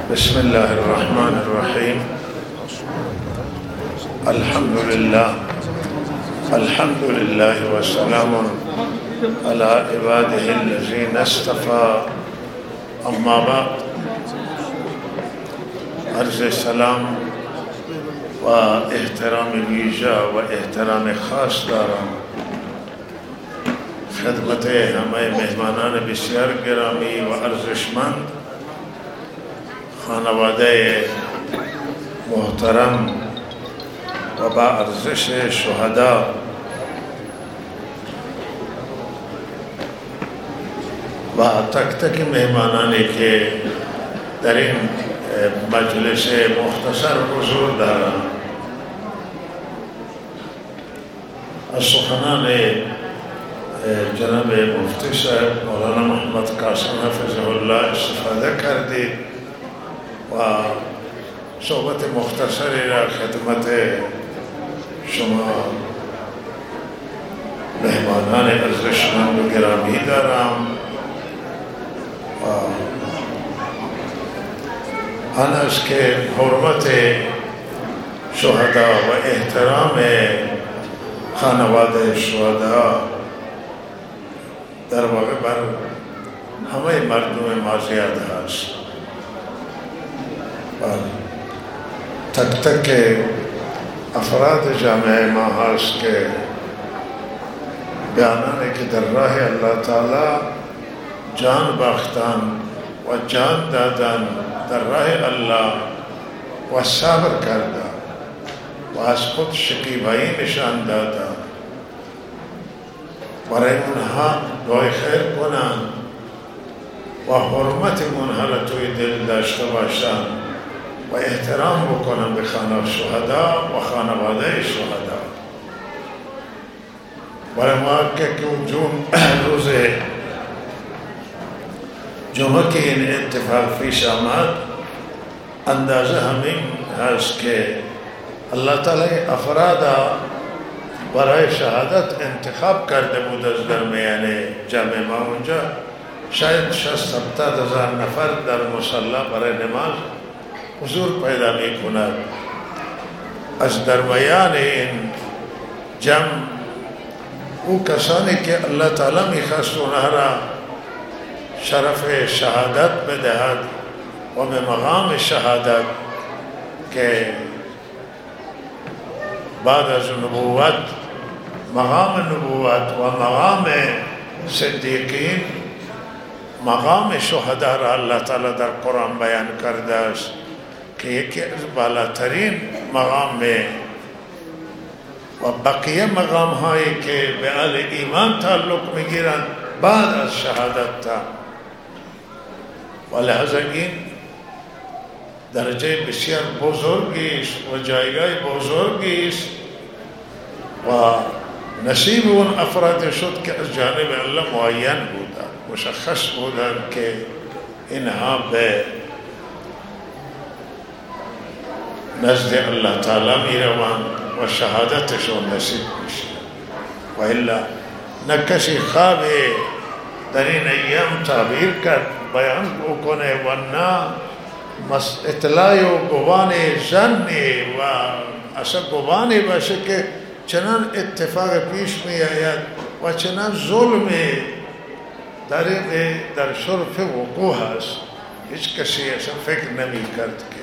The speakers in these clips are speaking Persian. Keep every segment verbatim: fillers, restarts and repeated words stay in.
बिस्मिल्लाहिर्रहमानिर्रहीम। अल्हम्दुलिल्लाह अल्हम्दुलिल्लाहि वस्सलामुन अला इबादिहिल्लज़ीना इस्तफ़ा, अम्मा बाद। अर्ज़ सलाम व एहतराम वीजा व एहतराम ख़ास दारां खिदमत हमें मेहमानान बसियार गिरामी व अर्ज़शमंद खानवादे मोहतरम व बाअर्ज़श शुहदा व तक तक मेहमानान के दरिन मजलिस मुख्तसर हुज़ूर दारा असुखना ने जनाब मुफ्ती साहब मौलाना मोहम्मद कासिम हफ़िज़हुल्लाह इस्तिफ़ादा कर दी व सोबत मुख्तसर खिदमत शुमा मेहमानान अर्ज़शमंद गिरामी दाराम अनस के हुर्मत शुहदा व एहतराम खानवादे शुहदा दर वाक़ पर हमें मर्दों में माज़ियात हास और तक तक के अफराद जामे महास के बयानाने की दर्राह अल्लाह ताला जान बाख्तान व जान दादान दर्राह अल्लाह व साबर करदा वास खुद शकी भाई निशान दादा वरे उन्हा दोए खैर कुनान व हुर्मत मुनहरतुई दिल दाश्त बाशान व एहतराम बकुनान बखाना शुहदा व खानवादे शुहदा वरे मार के क्यों जून रोज़े जुम्मे की इन इत्तिफाक फीश आमद अंदाज़ा हमें हज के अल्लाह ताला अफरादा बराए शहादत इंतखाब कर दे मुदज़्ज़र में यानी जामे माउंजा शायद शस सत्तर हज़ार नफर दर मुसल्ला बराए नमाज हुजूर पैदा में कुनाद अज दरमियान इन जम वो कसाने के अल्लाह ताला में खास सुनहरा शरफ़ शहादत में दहद व में मक़ाम शहादत के बाद अज़ नबूवत मक़ाम नबूवत व मक़ाम सिद्दीक़ीन मक़ाम शुहदा रा अल्लाह ताला दर कुरान बयान करदास कि एक बाला तरीन मक़ाम में व बक़िया मक़ाम है कि बेआल ईमान ताल्लुक़ में गिरन बाद अज़ शहादत था व लिहाज़ा इन दर्जे बसियार बुजुर्गीश व जायगाह बुजुर्गीश व नसीब उन अफराद शुद के जानिब अल्लाह मुअय्यन बुदा मुशख़्ख़स बुदा के इन्हा बे नज़्द अल्लाह ताला मीरवान व शहादत शो नसीब कुशी व इल्ला न कसी ख्वाब दरीन अय्याम ताबीर कर बयान को कोने वन्ना मस इतलायो गुबाने जन्ने व असल गुबाने बशे के चनन इत्तेफाक पीश में आयत व चनन जुल्म दरे में दर शुर्फ वक़ूहस इस कसी ऐसा फिक्र नहीं करत के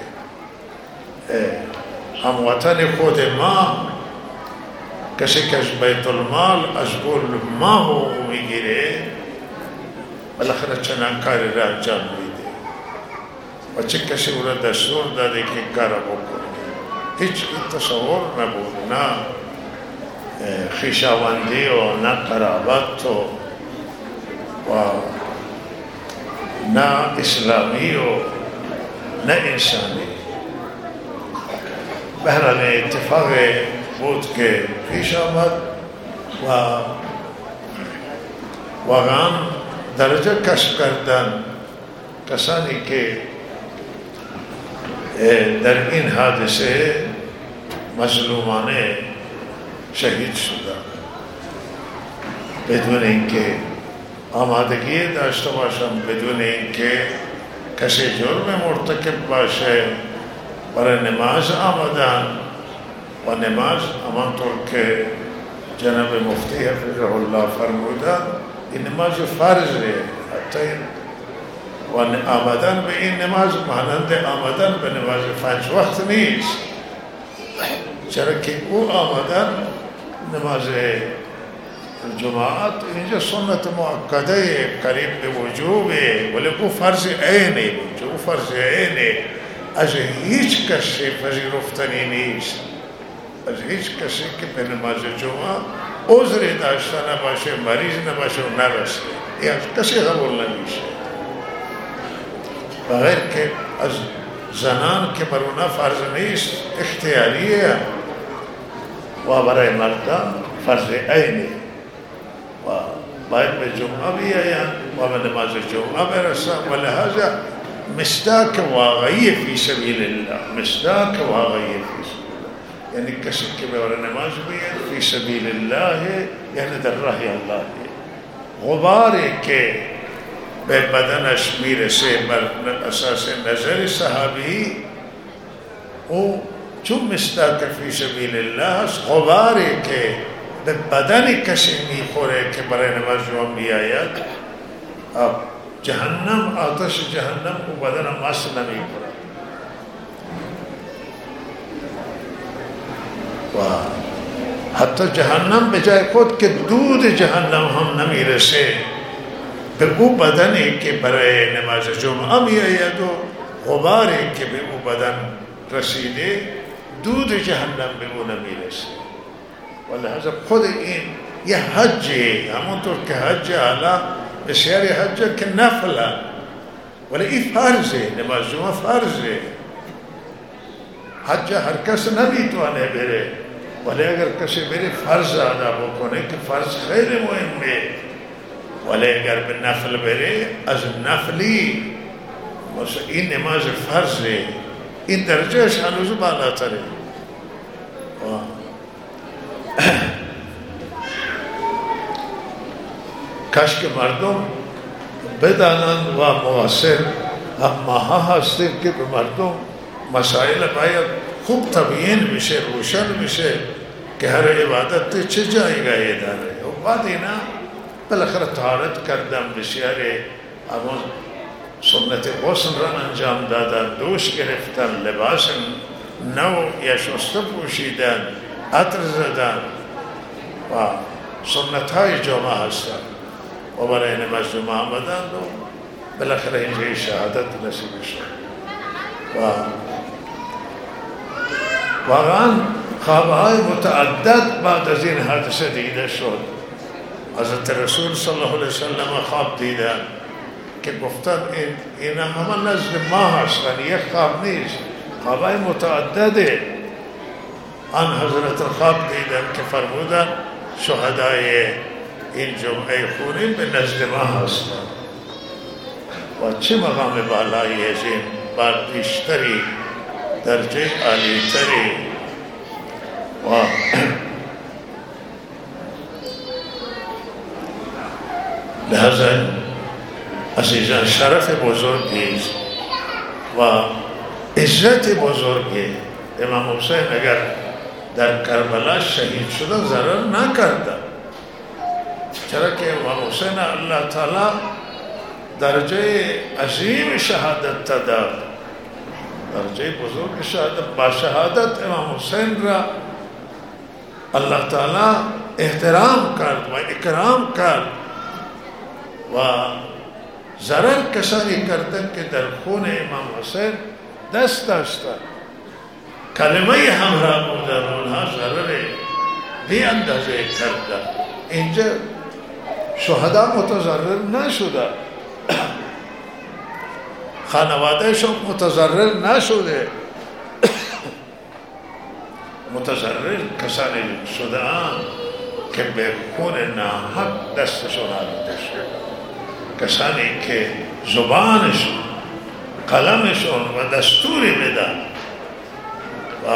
हम वतन खुद माँ कसी कश बैतुल माल अज़गुल माँ हो मिगिरे अलखर चनन कारी रात जान बच्चे कैसे उरा दस्तूर दादे के कारबो को हिच की तस्वूर न बोलना खिशावंदी हो न कराबत हो व न इस्लामी हो न इंसानी बहरहाल इत्तिफाक़ बूत के फीश आमद व वगाम दर्जा कश्फ करदन कसानी के दर इन हादसे मज़लूमाने शहीद शुदा بدون اینکه آمادگی داشته باشم، بدون اینکه کسی جرم مرتکب باشه برای نماز آمدن و نماز همانطور که جناب مفتی حفظه الله فرمودن این نماز فرضه، حتی و آمدن به این نماز مانند آمدن به نماز پنج وقت نیست، چرا که او آمدن نماز جماعت اینجا سنت مؤکده قریب به وجوبه، ولی او فرض عینه، چون او فرض عینه از هیچ کسی پذیرفتنی نیست، از هیچ کسی که به نماز جمعه عذری داشته نباشه، مریض نباشه و نرسه، این از کسی قبول نمیشه، بغیر که از زنان که بر اونا فرض نیست اختیاریه و برای مردان فرض عینه و باید به جمعه بیاین و به نماز جمعه برسن و لحاظا مصداق واقعی فی سبیل الله، مصداق واقعی فی سبیل الله، یعنی کسی که به نماز بیاید فی سبیل الله یعنی در راه الله، غباری که به بدنش میرسه بر اساس نظر صحابی او چون مصداق فی سبیل الله است، غباری که به بدن کسی میخوره که برای نماز جمعه میآید جهنم، آتش جهنم او بدن مس نمیخوره و حتی جهنم به جای خود که دود جهنم هم نمیرسه به او بدنی که برای نماز جمعه میآید و غباری که به او بدن رسیده دود جهنم به او نمیرسه و لحظه خود این یه حجه، همونطور که حج اعلی بسیاری حجه که نفله ولی این فرضه، نماز جمعه فرضه، حج هر کس نمیتونه بره ولی اگر کسی بره فرض ادا بکنه که فرض خیلی مهمه، ولی اگر به نفل بره از نفلی مثلا این نماز فرضه، این درجهش هنوز بالاتره. کاش که مردم بدانند و موثر ماها هستیم که به مردم مسائل باید خوب تبیین بشه، روشن بشه که هر عبادت چه جایگاهی داره و بعد اینا بالاخره طهارت کردن، بسیاری اما سنت غسل را انجام دادن، دوش گرفتن، لباس نو یا شسته پوشیدن، عطر زدن و سنت های جمعه هستن و برای نماز جمعه آمدن و بالاخره اینجای شهادت نصیب شد و واقعا خوابهای متعدد بعد از این حادثه دیده شد. حضرت رسول صلی الله علیه وسلم خواب دیدن که گفتن این اینا همه نزد ما هستن، یک خواب نیست، خوابهای متعدده. آن حضرت خواب دیدن که فرمودن شهدای این جمعه خونین به نزد ما هستن و چه مقام بالایی از این بار بیشتری درجه عالی تری و لحظه عزیزان شرف بزرگی و عزت بزرگی. امام حسین اگر در کربلا شهید شدن ضرر نکردن، چرا که امام حسین الله تعالی درجه عظیم شهادت داد، درجه بزرگ شهادت. با شهادت امام حسین را الله تعالی احترام کرد و اکرام کرد و ضرر کسانی کردن که در خون امام حسین دست داشتن، کلمه همراه بودن، اونها ضرر بی اندازه کردن. اینجا شهدا متضرر نشده، خانوادهشون متضرر نشده، متضرر کسانی شده هم که به خون ناحق دستشون آلوده شد، کسانی که زبانشون، قلمشون و دستوری بدن و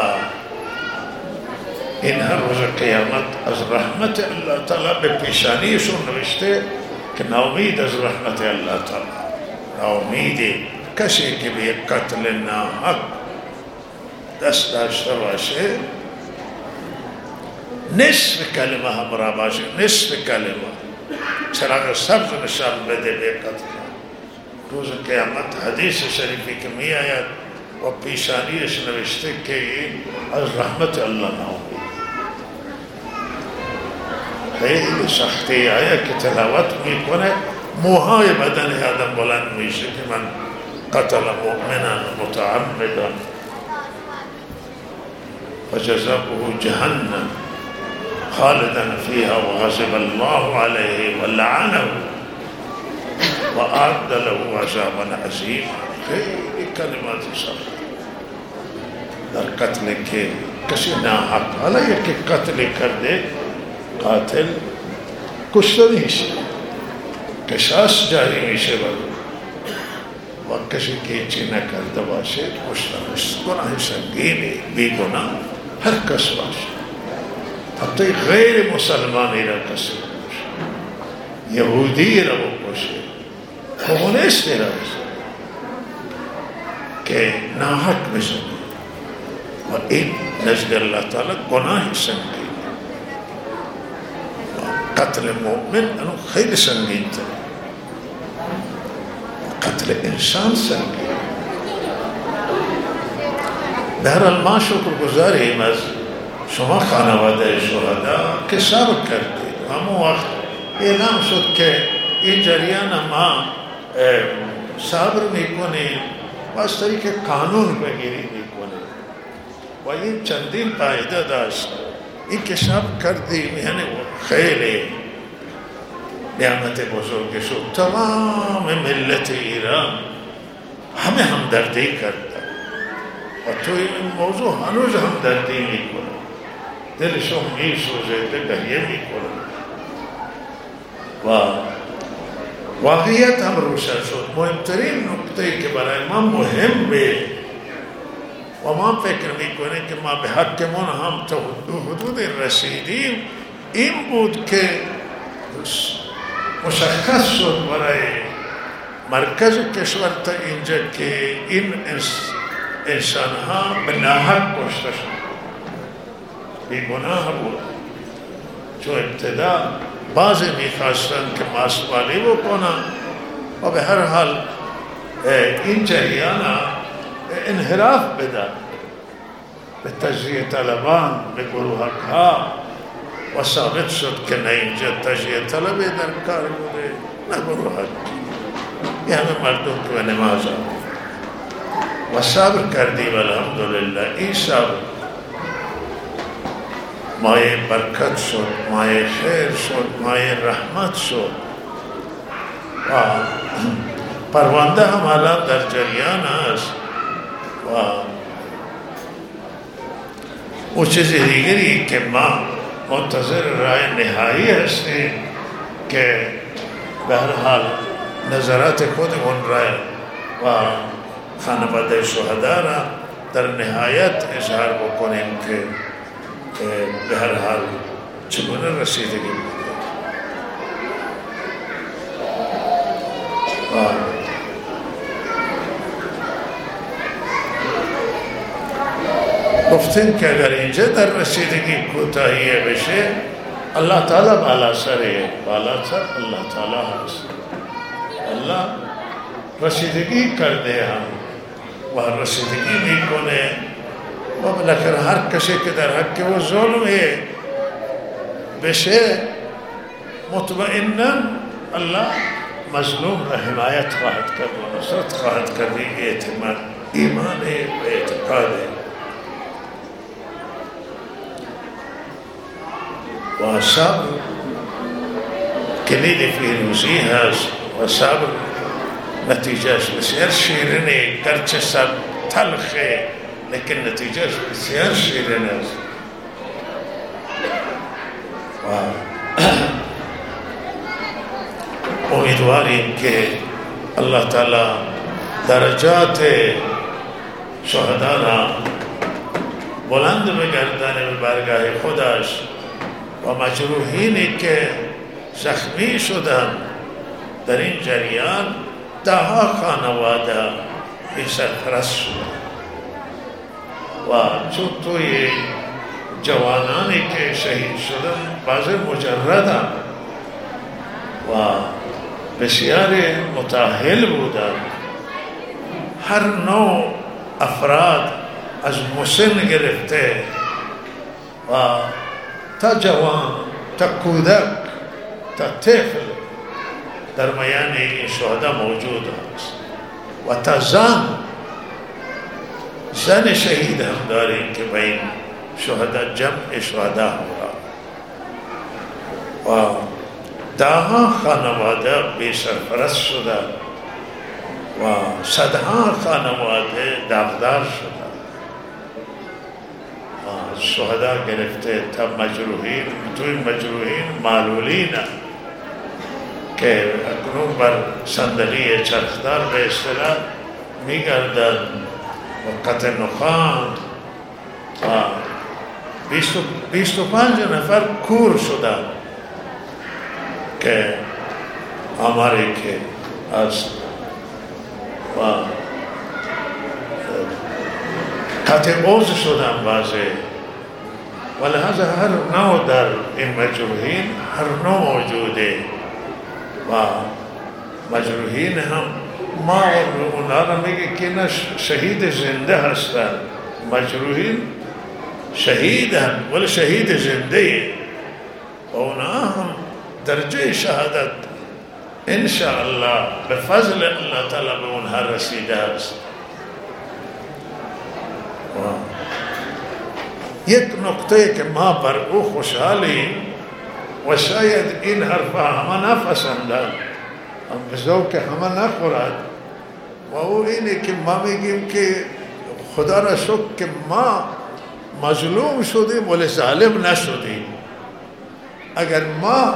این هر روز قیامت از رحمت الله تعالی به پیشانیشون نوشته که ناامید از رحمت الله تعالی، ناامیدی کسی که به قتل ناحق دست داشته باشه نصف کلمه همراه باشه، نصف کلمه چراغ سبز نشان بده به قتل. روز قیامت حدیث شریفی که می آید و پیشانیش نوشته که این از رحمت الله ناامید. خیلی سختی آیا که تلاوت می کنه موهای بدن آدم بلند میشه که من قتل مؤمنا متعمدا فجزاؤه جهنم خالدا فيها وغضب الله عليه ولعنه وأعد له عذابا عظيما. خیلی کلمات سخت در قتل که کسی ناحق، حالا یکی قتل کرده قاتل کشته میشه، قصاص جاری میشه و کسی که چی نکرده باشه کشته میشه. گناه سنگینی، بی گناه هر کس باشه، حتی غیر مسلمانی را کسی بکشه، یهودی را بکشه، کمونیستی را بکشه که ناحق بزنه و این نزد الله تعالی گناه سنگین. قتل مؤمن انو خیلی سنگین تر، قتل انسان سنگین. بهرحال ما شکر گزاریم از شما خانواده شهدا که صبر کردید. همون وقت اعلام شد که این جریان ما صبر میکنیم و از طریق قانون بگیری میکنیم و این چندین فایده داشت. این که صبر کردیم یعنی خیلی نعمت بزرگ شد. تمام ملت ایران همه همدردی کردن و تو این موضوع هنوز همدردی میکنه، دلشون میسوزه، گریه میکنه و واقعیت هم روشن شد. مهمترین نکته که برای ما مهمه و ما فکر میکنیم که ما به حقمون هم تا حدود رسیدیم این بود که مشخص شد برای مرکز کشور تا اینجا که این انسان ها به ناحق کشته شد، بیگناه بود. چون ابتدا بعضی میخواستن که ماسوالی بکنن و به هر حال این جریان انحراف بده به تجزیه طلبان، به گروهک ها و ثابت شد که نه اینجا تجزیه طلبی در کار بوده نه گروهک، یه همه مردم که به نماز و صبر کردیم. الحمدلله این صبر مایه برکت شد، مایه خیر شد، مایه رحمت شد و پرونده هم الان در جریان است و اون چیز دیگری که ما منتظر رای نهایی هستیم که به هر حال نظرات خودمون رای و خانواده شهدا را در نهایت اظهار بکنیم که به هر حال چگونه رسیدگی بوده. گفتیم که اگر اینجا در رسیدگی کوتاهی بشه الله تعالی بالا سره، بالا سر الله تعالی هست. الله رسیدگی کرده هم و رسیدگی میکنه و بالاخره هر کسی که در حق و ظلم بشه مطمئنا الله مظلوم را حمایت خواهد کرد و نصرت خواهد کرد. اعتماد ایمان و اعتقاد و صبر کلید فیروزی هست و صبر نتیجهش بسیار شیرینه، گرچه صبر تلخه لیکن نتیجهش بسیار شیرین است. و امیدواریم که الله تعالی درجات شهدا را بلند بگردانه به برگاه خودش و مجروحینی که زخمی شدن در این جریان، ده ها خانواده بی سرپرست شدن و چون توی جوانانی که شهید شدن بعضی مجردن و بسیار متأهل بودن. هر نوع افراد از مسن گرفته و تا جوان تا کودک تا طفل در میان این شهدا موجود است و تا زن زن شهید هم داریم که بین شهدا جمع شهدا هورا و داها خانواده بی سرپرست شده و صدها خانواده داغدار شده از شهدا گرفته تا مجروحین، توی مجروحین معلولین که اکنون بر صندلی چرخدار به اصطلاح میگردند و قطع نخاند و بیست و پنج نفر کور شدند که آماری که از و قطع عضو شدن بعضی و لحاظا هر نوع در این مجروحین هر نوع موجوده و مجروحین هم ما اونها را میگه که نه شهید زنده هستن، مجروحین شهیدن ولی شهید زنده و اونها هم درجه شهادت انشاءالله به فضل الله تعالی به اونها رسیده است. یک نقطه که ما بر او خوشحالیم و شاید این حرفا همه نپسندند، هم به ذوق همه نخورد و او اینه که ما میگیم که خدا را شکر که ما مظلوم شدیم ولی ظالم نشدیم. اگر ما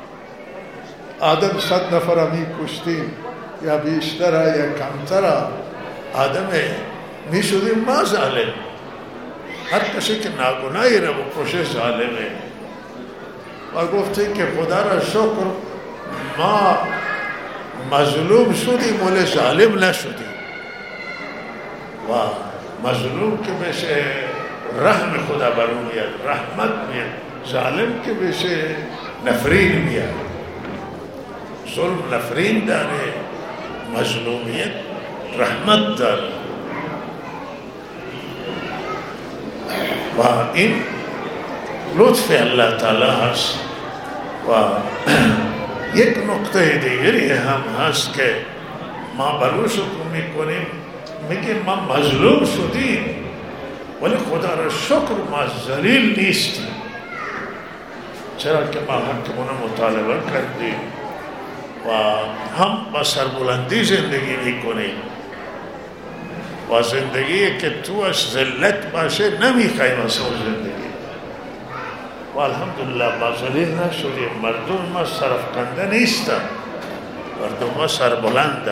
آدم صد نفر می کشتیم یا بیشتر یا کمتر آدم می شدیم ما ظالم. هر کسی که ناگناهی را بکشه ظالمه و گفته که خدا را شکر ما مظلوم شدیم ولی ظالم نشدیم و مظلوم که بشه رحم خدا بر اون میاد، رحمت میاد. ظالم که بشه نفرین میاد، ظلم نفرین داره، مظلومیت رحمت داره و این لطف الله تعالی هست. و یک نقطه دیگری هم هست که ما برای شکر میکنیم، میگیم ما مظلوم شدیم ولی خدا را شکر ما ذلیل نیستیم، چرا که ما حقمون مطالبه کردیم و هم با سربلندی زندگی میکنیم و زندگی که توش ذلت باشه نمیخوایم از اون زندگی و الحمدلله ما ذلیل نشدیم. مردم ما سرفکنده نیستن، مردم ما سربلنده،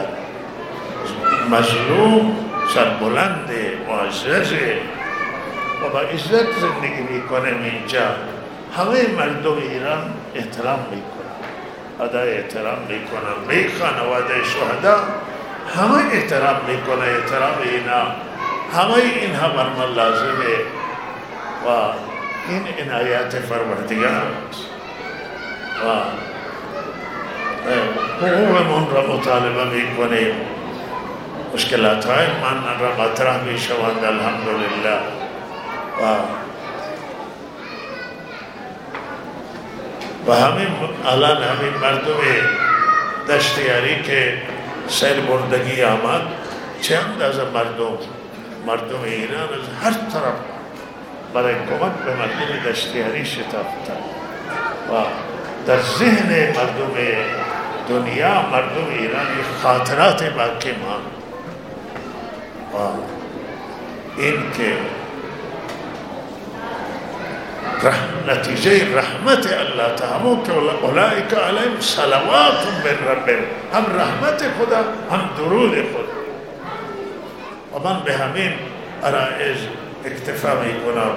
مظلوم سربلنده، معززه و با عزت زندگی میکنیم. اینجا همه مردم ایران احترام میکنن، ادای احترام میکنن، به خانواده شهدا همه احترام میکنه، احترام اینا همه اینها بر ما لازمه و این عنایت پروردگار است و حقوقمون را مطالبه میکنیم. مشکلات های من را مطرح میشوند الحمدلله و و همین الان همین مردم دشتیاری که سیل بردگی آمد چند از مردم مردم ایران از هر طرف برای کمک به مردم دشتیاری شتافتند و در ذهن مردم دنیا مردم ایران خاطرات باقی ماند و این که نتیجه رحمت الله تعالی که اولئک علیهم صلوات من ربهم، هم رحمت خدا هم درود خدا و من به همین عرائض اکتفا میکنم.